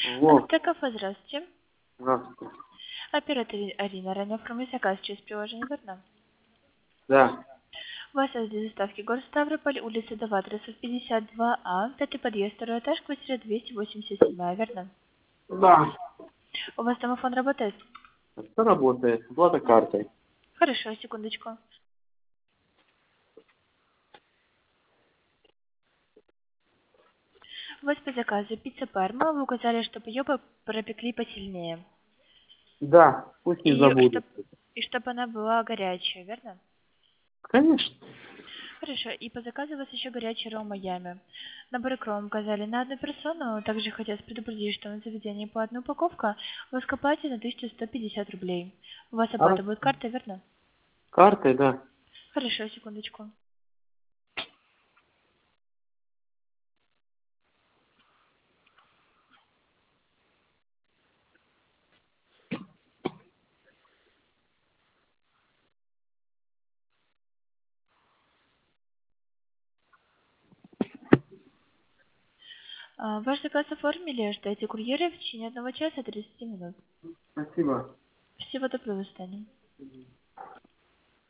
Вот, ТКФ, здравствуйте. здравствуйте. Оператор Арина, ранее оформили заказ через приложение верно? Да, У вас для доставки город Ставрополь, улица Доватросов, 52А, 5-й подъезд, второй этаж, квартира 287, верно? да, У вас домофон работает? все работает. Плата картой. Хорошо, секундочку. У вас по заказу пицца Парма, вы указали, чтобы ее пропекли посильнее. Да, пусть не И забудет. чтобы она была горячая, верно? Конечно. Хорошо, и по заказу у вас еще горячий ром Майами. Набор икром указали на одну персону. Также хотелось предупредить, что на заведении по одной упаковка вы скопаете на 1150 рублей. У вас А оплата будет картой, верно? картой, да. Хорошо, секундочку. Ваш заказ оформили, ждайте курьера в течение 1 часа 30 минут. Спасибо. Всего доброго, Станем.